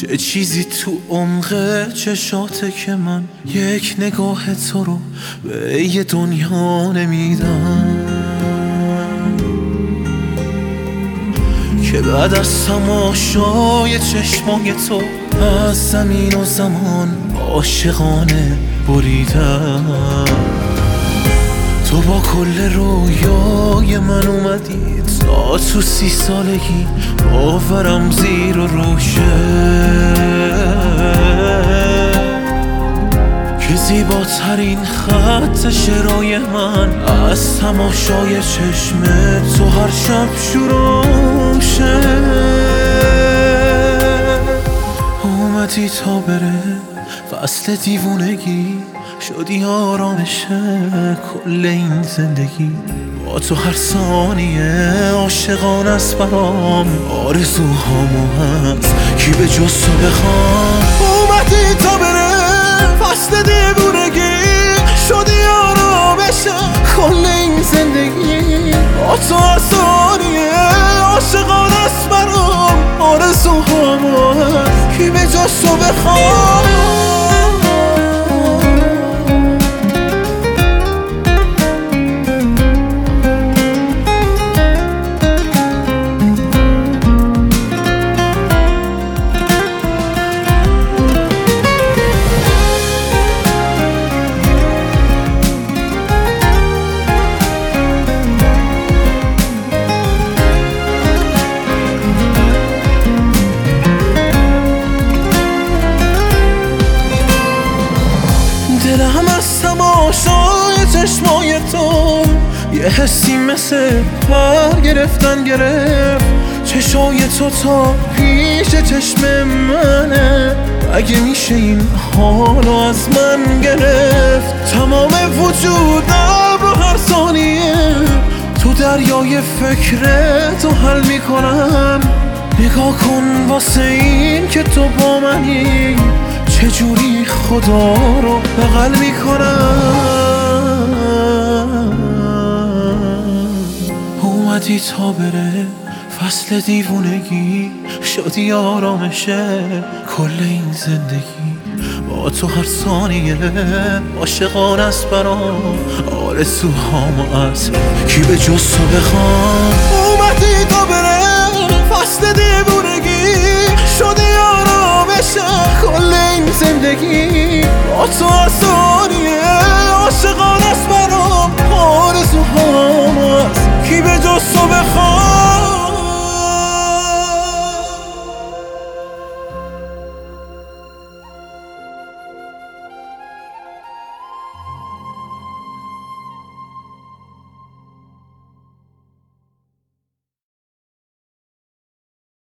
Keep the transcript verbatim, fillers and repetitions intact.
چه چیزی تو عمق چشاته که من یک نگاه تو رو به یه دنیا نمیدم، که بعد از تماشای چشمای تو از زمین و زمان عاشقانه بریدم. تو با کل رویای من اومدی تا تو سی سالگی باورم زیر و روشه، که زیباترین خط شعرهای من از تماشای چشم تو هر شب شروع شه. اومدی تا بره فصل دیوونگی، شدی آرامش کل این زندگی. با تو هر ثانیه عاشقانه است برام، آرزوهامو هست کی به جز تو بخوام. اومدی تا بره فصل دیوونگی، شدی آرامش کل این زندگی. با تو هر ثانیه عاشقانه است برام، آرزوهامو هست کی به جز تو بخوام. دلم از تماشای چشمای تو یه حسی مثل پر گرفتن گرفت. چشای تو تا پیش چشم منه، اگه میشه این حالو از من گرفت. تمام وجودم رو هر ثانیه تو دریای فکرتو حل میکنم. نگاه کن واسه این که تو با منی، چجوری خدا رو بغل میکنم. اومدی تا بره فصل دیوونگی، شدی آرامش کل این زندگی. با تو هر ثانیه عاشقانه است برام، آرزوهامو از کی به جز تو بخوام. اومدی تا بره فصل دیوونگی، شدی آرامش کل این زندگی. با تو